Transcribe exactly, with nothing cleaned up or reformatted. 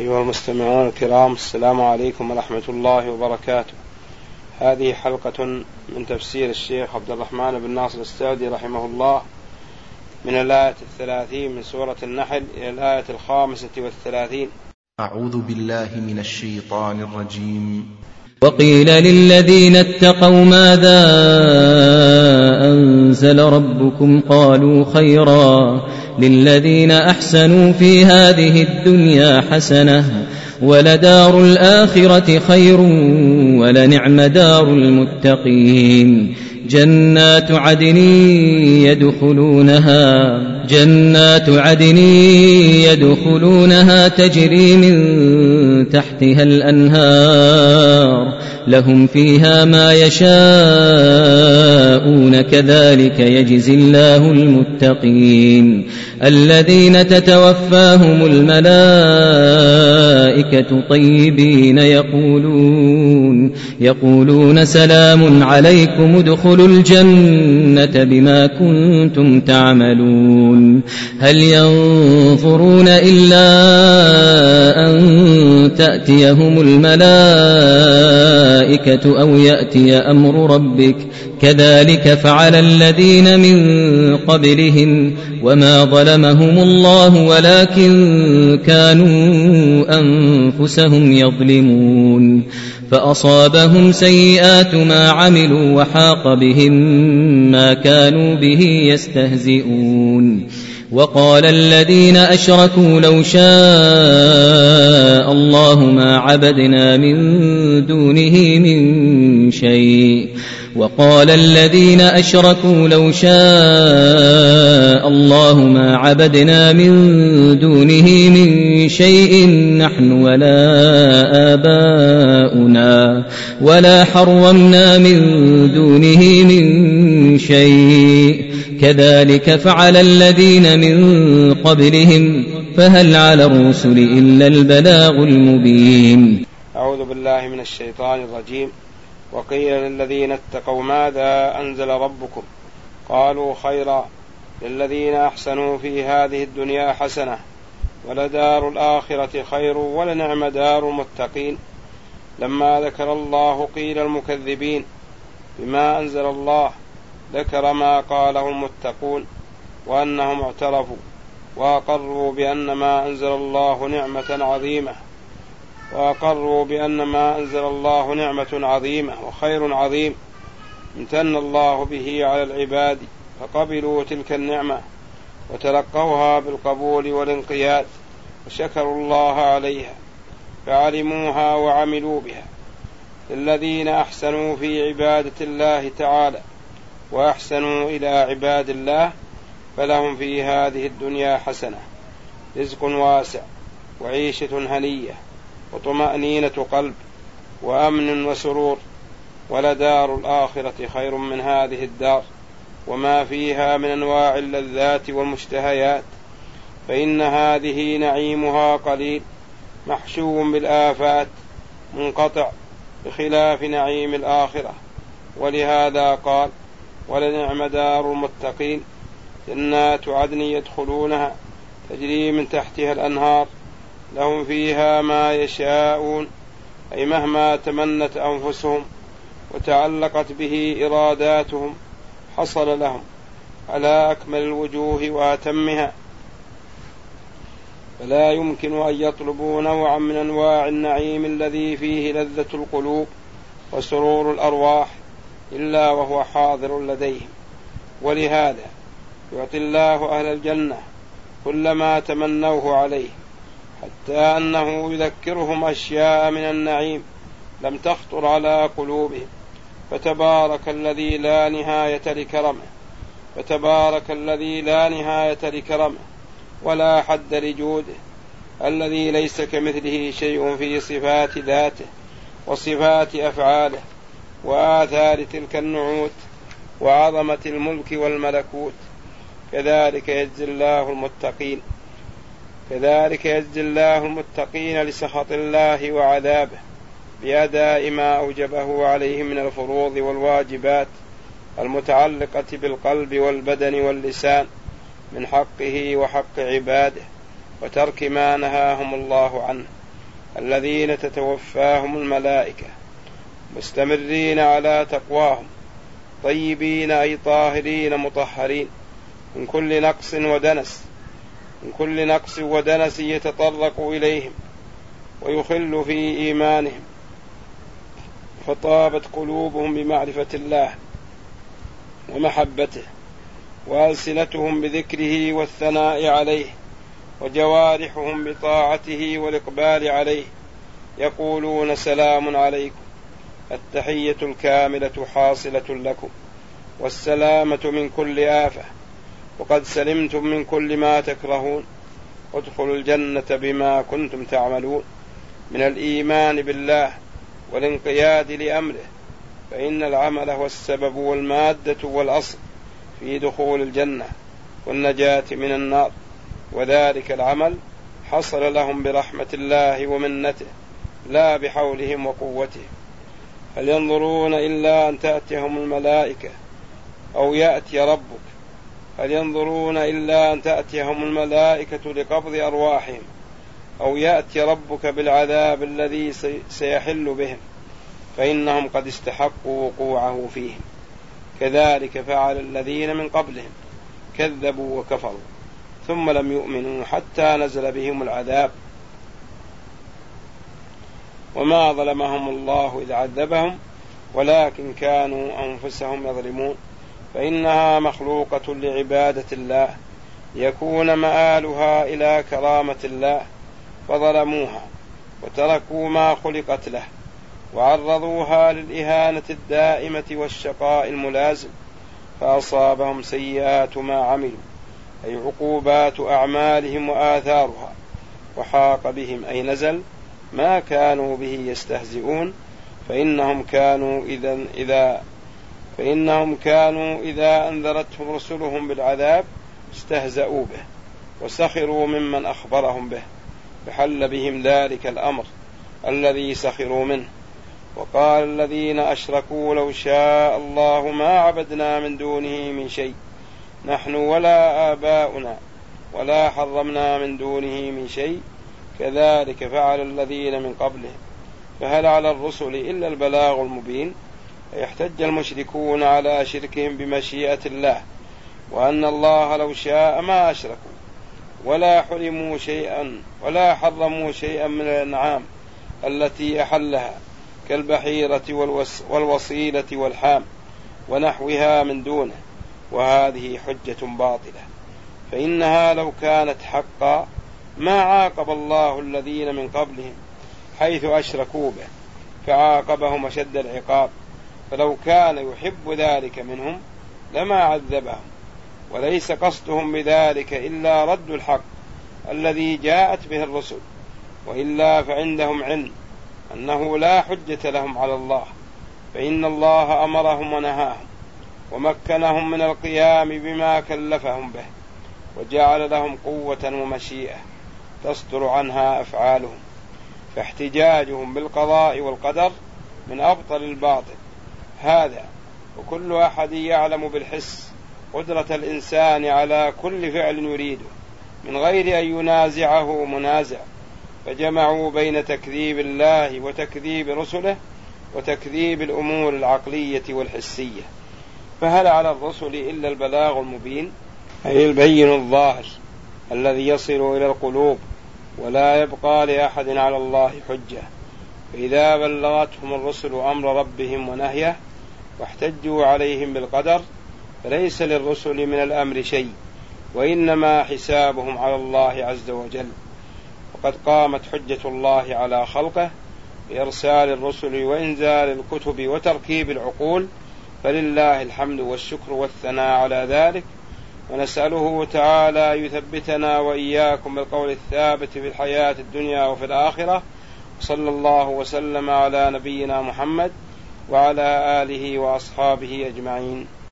أيها المستمعون الكرام، السلام عليكم ورحمة الله وبركاته. هذه حلقة من تفسير الشيخ عبد الرحمن بن ناصر السعدي رحمه الله من الآية الثلاثين من سورة النحل إلى الآية الخامسة والثلاثين. أعوذ بالله من الشيطان الرجيم. وقيل للذين اتقوا ماذا أنزل ربكم قالوا خيرا للذين أحسنوا في هذه الدنيا حسنة ولدار الآخرة خير ولنعم دار المتقين. جنات عدن يدخلونها جنات عدن يدخلونها تجري من تحتها الأنهار لهم فيها ما يشاءون كذلك يجزي الله المتقين. الذين تتوفاهم الملائكة طيبين يقولون يقولون سلام عليكم ادخلوا الجنة بما كنتم تعملون. هل ينظرون إلا أن تأتيهم الملائكة أو يأتي أمر ربك كذلك فعل الذين من قبلهم وما ظلمهم الله ولكن كانوا أنفسهم يظلمون. فأصابهم سيئات ما عملوا وحاق بهم ما كانوا به يستهزئون. وقال الذين أشركوا لو شاء الله ما عبدنا من دونه من شيء وقال الذين أشركوا لو شاء الله ما عبدنا من دونه من شيء نحن ولا آباؤنا ولا حرمنا من دونه من شيء كذلك فعل الذين من قبلهم فهل على الرسل إلا البلاغ المبين. أعوذ بالله من الشيطان الرجيم. وقيل للذين اتقوا ماذا أنزل ربكم قالوا خيرا للذين أحسنوا في هذه الدنيا حسنة ولدار الآخرة خير ولنعم دار المتقين. لما ذكر الله قيل المكذبين بما أنزل الله ذكر ما قاله المتقون وأنهم اعترفوا وأقروا بأن ما أنزل الله نعمة عظيمة وأقروا بأن ما أنزل الله نعمة عظيمة وخير عظيم امتن الله به على العباد فقبلوا تلك النعمة وتلقوها بالقبول والانقياد وشكروا الله عليها فعلموها وعملوا بها. الذين أحسنوا في عبادة الله تعالى وأحسنوا إلى عباد الله فلهم في هذه الدنيا حسنة رزق واسع وعيشة هنية وطمأنينة قلب وأمن وسرور ولدار الآخرة خير من هذه الدار وما فيها من أنواع اللذات والمشتهيات فإن هذه نعيمها قليل محشو بالآفات منقطع بخلاف نعيم الآخرة. ولهذا قال ولنعم دار المتقين. جنات عدن يدخلونها تجري من تحتها الأنهار لهم فيها ما يشاءون أي مهما تمنت أنفسهم وتعلقت به إراداتهم حصل لهم على أكمل الوجوه وأتمها. فلا يمكن أن يطلبوا نوعا من أنواع النعيم الذي فيه لذة القلوب وسرور الأرواح إلا وهو حاضر لديهم. ولهذا يعطي الله أهل الجنة كل ما تمنوه عليه حتى أنه يذكرهم أشياء من النعيم لم تخطر على قلوبهم. فتبارك الذي لا نهاية لكرمه فتبارك الذي لا نهاية لكرمه ولا حد لجوده الذي ليس كمثله شيء في صفات ذاته وصفات أفعاله وآثار تلك النعوت وعظمة الملك والملكوت. كذلك يجزي الله المتقين كذلك يجزي الله المتقين لسخط الله وعذابه بأداء ما أوجبه عليهم من الفروض والواجبات المتعلقة بالقلب والبدن واللسان من حقه وحق عباده وترك ما نهاهم الله عنه الذين تتوفاهم الملائكة مستمرين على تقواهم طيبين أي طاهرين مطهرين من كل نقص ودنس من كل نقص ودنس يتطرق إليهم ويخل في إيمانهم، فطابت قلوبهم بمعرفة الله ومحبته، وألسنتهم بذكره والثناء عليه، وجوارحهم بطاعته والإقبال عليه، يقولون سلام عليكم، التحية الكاملة حاصلة لكم، والسلامة من كل آفة، وقد سلمتم من كل ما تكرهون، ادخلوا الجنة بما كنتم تعملون من الإيمان بالله والانقياد لأمره، فإن العمل هو السبب والمادة والأصل في دخول الجنة والنجاة من النار، وذلك العمل حصل لهم برحمة الله ومنته لا بحولهم وقوتهم. هل ينظرون إلا أن تأتيهم الملائكة أو يأتي ربك هل ينظرون إلا أن تأتيهم الملائكة لقبض أرواحهم أو يأتي ربك بالعذاب الذي سيحل بهم، فإنهم قد استحقوا وقوعه فيهم. كذلك فعل الذين من قبلهم كذبوا وكفروا ثم لم يؤمنوا حتى نزل بهم العذاب، وما ظلمهم الله إذ عذبهم ولكن كانوا أنفسهم يظلمون، فإنها مخلوقة لعبادة الله يكون مآلها إلى كرامة الله، فظلموها وتركوا ما خلقت له وعرضوها للإهانة الدائمة والشقاء الملازم، فأصابهم سيئات ما عملوا أي عقوبات أعمالهم وآثارها، وحاق بهم أي نزل ما كانوا به يستهزئون، فإنهم كانوا إذا إذا فإنهم كانوا إذا أنذرتهم رسلهم بالعذاب استهزأوا به وسخروا ممن أخبرهم به، فحل بهم ذلك الأمر الذي سخروا منه. وقال الذين أشركوا لو شاء الله ما عبدنا من دونه من شيء نحن ولا آباؤنا ولا حرمنا من دونه من شيء كذلك فعل الذين من قبلهم، فهل على الرسل إلا البلاغ المبين. يحتج المشركون على شركهم بمشيئة الله وأن الله لو شاء ما أشركوا ولا حرموا شيئا ولا حرموا شيئا من الأنعام التي أحلها كالبحيرة والوصيلة والحام ونحوها من دونه، وهذه حجة باطلة، فإنها لو كانت حقا ما عاقب الله الذين من قبلهم حيث أشركوا به فعاقبهم أشد العقاب، فلو كان يحب ذلك منهم لما عذبهم، وليس قصدهم بذلك إلا رد الحق الذي جاءت به الرسل، وإلا فعندهم علم أنه لا حجة لهم على الله، فإن الله أمرهم ونهاهم ومكنهم من القيام بما كلفهم به، وجعل لهم قوة ومشيئة تصدر عنها أفعالهم، فاحتجاجهم بالقضاء والقدر من أبطل الباطل هذا. وكل أحد يعلم بالحس قدرة الإنسان على كل فعل يريده من غير أن ينازعه منازع، فجمعوا بين تكذيب الله وتكذيب رسله وتكذيب الأمور العقلية والحسية، فهل على الرسل إلا البلاغ المبين أي البين الظاهر الذي يصل إلى القلوب ولا يبقى لأحد على الله حجة، فإذا بلغتهم الرسل أمر ربهم ونهيه واحتجوا عليهم بالقدر فليس للرسل من الأمر شيء، وإنما حسابهم على الله عز وجل. وقد قامت حجة الله على خلقه بإرسال الرسل وإنزال الكتب وتركيب العقول، فلله الحمد والشكر والثناء على ذلك، ونسأله تعالى يثبتنا وإياكم بالقول الثابت في الحياة الدنيا وفي الآخرة، صلى الله وسلم على نبينا محمد وعلى آله وأصحابه أجمعين.